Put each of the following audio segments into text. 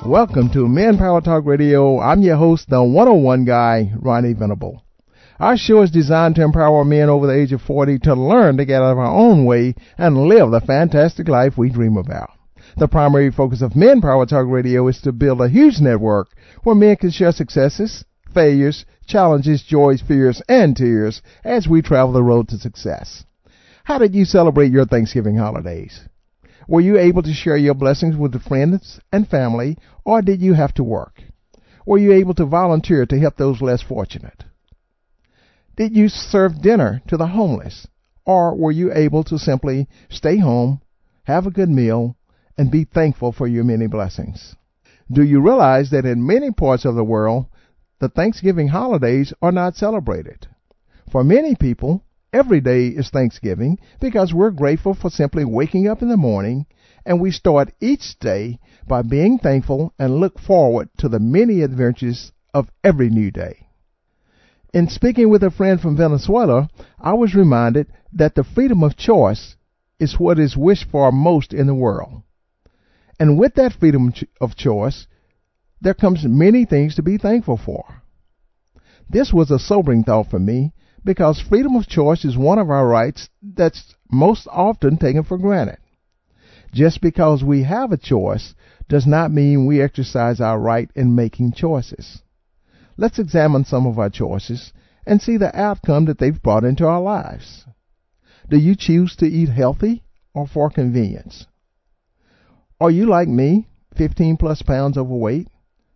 Welcome to Men Power Talk Radio. I'm your host, the 101 guy, Ronnie Venable. Our show is designed to empower men over the age of 40 to learn to get out of our own way and live the fantastic life we dream about. The primary focus of Men Power Talk Radio is to build a huge network where men can share successes, failures, challenges, joys, fears, and tears as we travel the road to success. How did you celebrate your Thanksgiving holidays? Were you able to share your blessings with the friends and family, or did you have to work? Were you able to volunteer to help those less fortunate? Did you serve dinner to the homeless, or were you able to simply stay home, have a good meal, and be thankful for your many blessings? Do you realize that in many parts of the world, the Thanksgiving holidays are not celebrated? For many people, every day is Thanksgiving because we're grateful for simply waking up in the morning, and we start each day by being thankful and look forward to the many adventures of every new day. In speaking with a friend from Venezuela, I was reminded that the freedom of choice is what is wished for most in the world. And with that freedom of choice, there comes many things to be thankful for. This was a sobering thought for me, because freedom of choice is one of our rights that's most often taken for granted. Just because we have a choice does not mean we exercise our right in making choices. Let's examine some of our choices and see the outcome that they've brought into our lives. Do you choose to eat healthy or for convenience? Are you like me, 15 plus pounds overweight?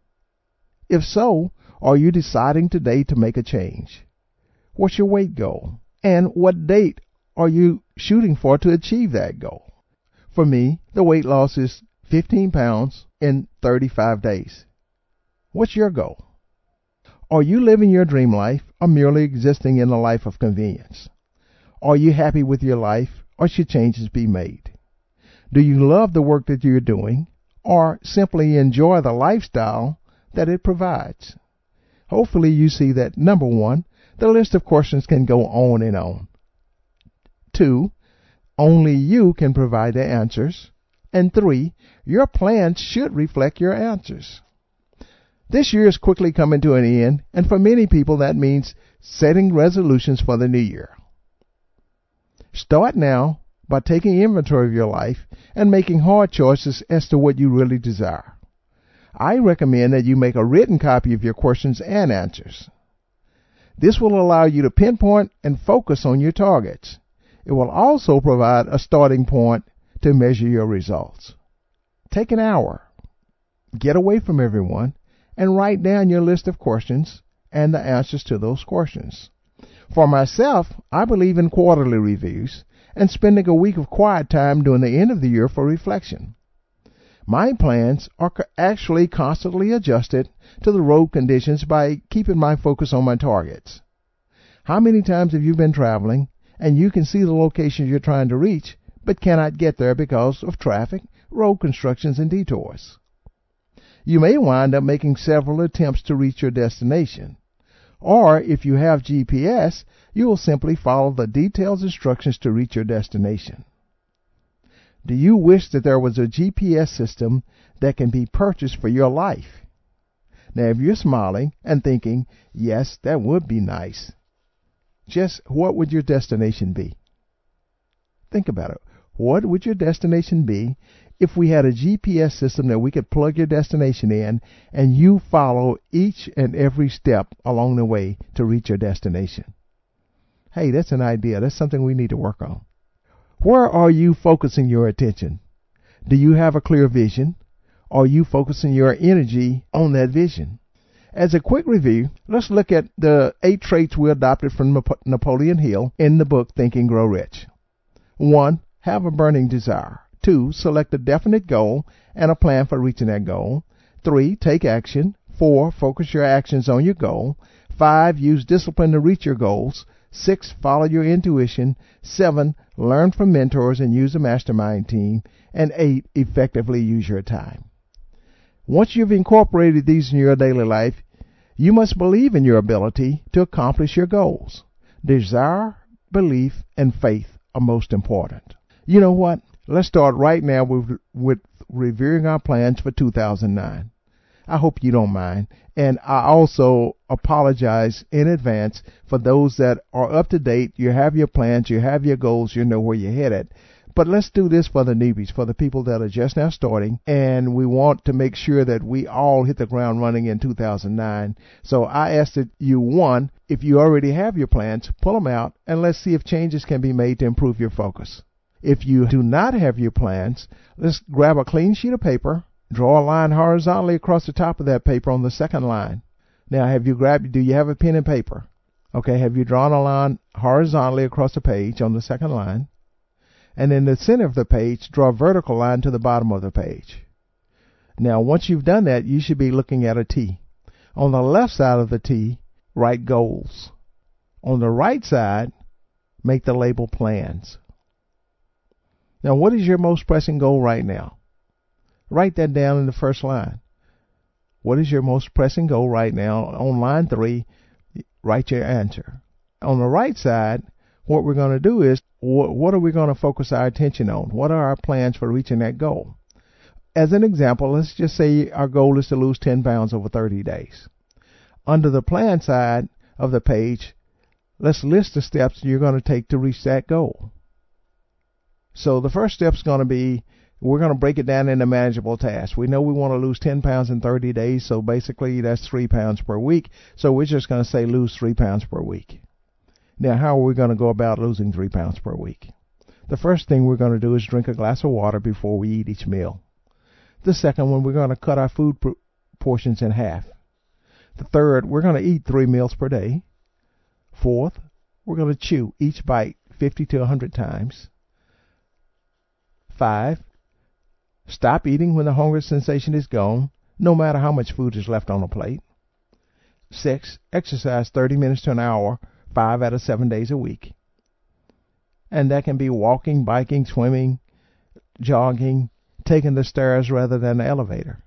If so, are you deciding today to make a change? What's your weight goal? And what date are you shooting for to achieve that goal? For me, the weight loss is 15 pounds in 35 days. What's your goal? Are you living your dream life or merely existing in a life of convenience? Are you happy with your life, or should changes be made? Do you love the work that you're doing, or simply enjoy the lifestyle that it provides? Hopefully you see that, number one, the list of questions can go on and on. 2, only you can provide the answers. And 3, your plans should reflect your answers. This year is quickly coming to an end, and for many people that means setting resolutions for the new year. Start now by taking inventory of your life and making hard choices as to what you really desire. I recommend that you make a written copy of your questions and answers. This will allow you to pinpoint and focus on your targets. It will also provide a starting point to measure your results. Take an hour, get away from everyone, and write down your list of questions and the answers to those questions. For myself, I believe in quarterly reviews and spending a week of quiet time during the end of the year for reflection. My plans are actually constantly adjusted to the road conditions by keeping my focus on my targets. How many times have you been traveling and you can see the locations you're trying to reach but cannot get there because of traffic, road constructions, and detours? You may wind up making several attempts to reach your destination. Or if you have GPS, you will simply follow the detailed instructions to reach your destination. Do you wish that there was a GPS system that can be purchased for your life? Now, if you're smiling and thinking, yes, that would be nice, just what would your destination be? Think about it. What would your destination be if we had a GPS system that we could plug your destination in and you follow each and every step along the way to reach your destination? Hey, that's an idea. That's something we need to work on. Where are you focusing your attention? Do you have a clear vision? Are you focusing your energy on that vision? As a quick review, let's look at the 8 traits we adopted from Napoleon Hill in the book Think and Grow Rich. 1, have a burning desire. 2, select a definite goal and a plan for reaching that goal. 3, take action. 4, focus your actions on your goal. 5, use discipline to reach your goals. 6, follow your intuition. 7, learn from mentors and use a mastermind team. And 8, effectively use your time. Once you've incorporated these in your daily life, you must believe in your ability to accomplish your goals. Desire, belief, and faith are most important. You know what? Let's start right now with reviewing our plans for 2009. I hope you don't mind. And I also apologize in advance for those that are up to date. You have your plans, you have your goals, you know where you're headed. But let's do this for the newbies, for the people that are just now starting, and we want to make sure that we all hit the ground running in 2009. So I ask that you, one, if you already have your plans, pull them out, and let's see if changes can be made to improve your focus. If you do not have your plans, let's grab a clean sheet of paper, draw a line horizontally across the top of that paper on the second line. Now, do you have a pen and paper? Okay, have you drawn a line horizontally across the page on the second line? And in the center of the page, draw a vertical line to the bottom of the page. Now, once you've done that, you should be looking at a T. On the left side of the T, write goals. On the right side, make the label plans. Now, what is your most pressing goal right now? Write that down in the first line. What is your most pressing goal right now? On line 3, write your answer. On the right side, what we're going to do is, what are we going to focus our attention on? What are our plans for reaching that goal? As an example, let's just say our goal is to lose 10 pounds over 30 days. Under the plan side of the page, let's list the steps you're going to take to reach that goal. So the first step is going to be, we're going to break it down into manageable tasks. We know we want to lose 10 pounds in 30 days, so basically that's 3 pounds per week. So we're just going to say lose 3 pounds per week. Now, how are we going to go about losing 3 pounds per week? The first thing we're going to do is drink a glass of water before we eat each meal. The second one, we're going to cut our food portions in half. The third, we're going to eat 3 meals per day. Fourth, we're going to chew each bite 50 to 100 times. 5, stop eating when the hunger sensation is gone, no matter how much food is left on the plate. 6, exercise 30 minutes to an hour, 5 out of 7 days a week. And that can be walking, biking, swimming, jogging, taking the stairs rather than the elevator.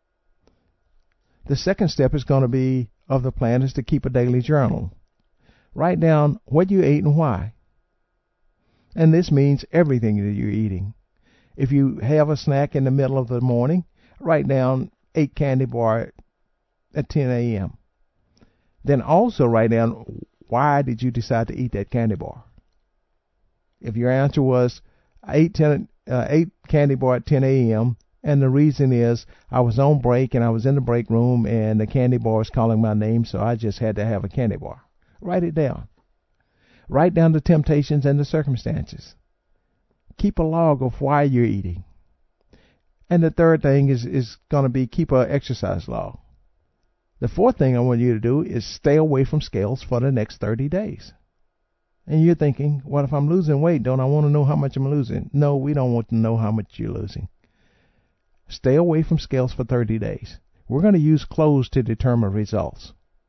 The second step is going to be, of the plan, is to keep a daily journal. Write down what you ate and why. And this means everything that you're eating. If you have a snack in the middle of the morning, write down 8 candy bar at 10 a.m. Then also write down, why did you decide to eat that candy bar? If your answer was, I ate candy bar at 10 a.m., and the reason is I was on break and I was in the break room and the candy bar was calling my name, so I just had to have a candy bar. Write it down. Write down the temptations and the circumstances. Keep a log of why you're eating. And the third thing is going to be, keep an exercise log. The fourth thing I want you to do is stay away from scales for the next 30 days. And you're thinking, well, if I'm losing weight, don't I want to know how much I'm losing? No, we don't want to know how much you're losing. Stay away from scales for 30 days. We're going to use clothes to determine results.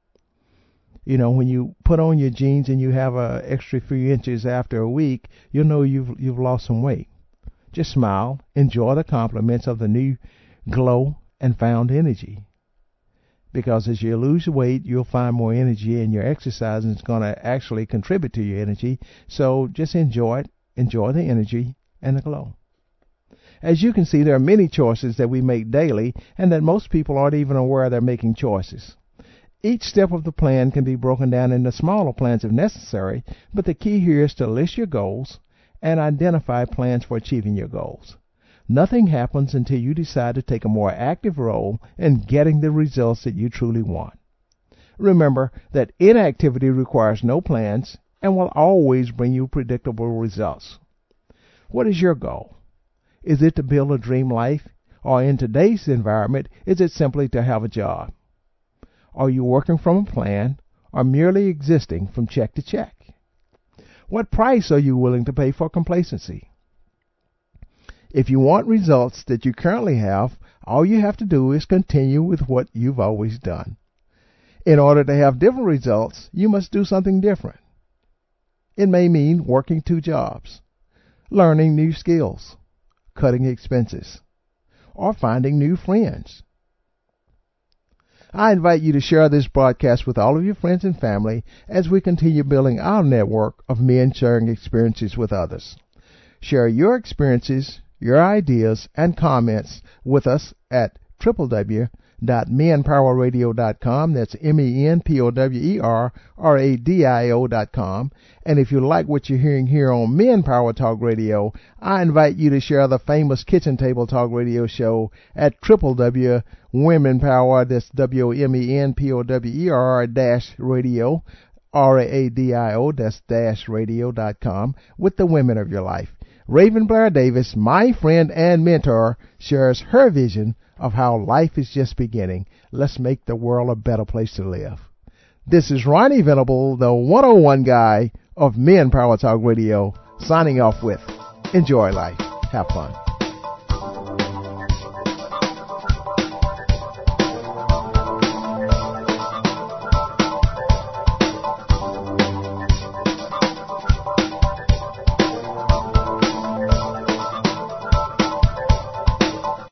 You know, when you put on your jeans and you have an extra few inches after a week, you'll know you've lost some weight. Just smile, enjoy the compliments of the new glow and found energy. Because as you lose weight, you'll find more energy, and your exercise is going to actually contribute to your energy. So just enjoy it, enjoy the energy and the glow. As you can see, there are many choices that we make daily, and that most people aren't even aware they're making choices. Each step of the plan can be broken down into smaller plans if necessary, but the key here is to list your goals and identify plans for achieving your goals. Nothing happens until you decide to take a more active role in getting the results that you truly want. Remember that inactivity requires no plans and will always bring you predictable results. What is your goal? Is it to build a dream life? Or in today's environment, is it simply to have a job? Are you working from a plan or merely existing from check to check? What price are you willing to pay for complacency? If you want results that you currently have, all you have to do is continue with what you've always done. In order to have different results, you must do something different. It may mean working 2 jobs, learning new skills, cutting expenses, or finding new friends. I invite you to share this broadcast with all of your friends and family as we continue building our network of men sharing experiences with others. Share your experiences, your ideas, and comments with us at www www.menpowerradio.com. That's menpowerradio.com. And if you like what you're hearing here on Men Power Talk Radio, I invite you to share the famous Kitchen Table Talk Radio show at www.womenpower, that's WOMENPOWER-radio, RADIO, that's -radio.com, with the women of your life. Raven Blair Davis, my friend and mentor, shares her vision of how life is just beginning. Let's make the world a better place to live. This is Ronnie Venable, the 101 guy of Men Power Talk Radio, signing off with enjoy life. Have fun.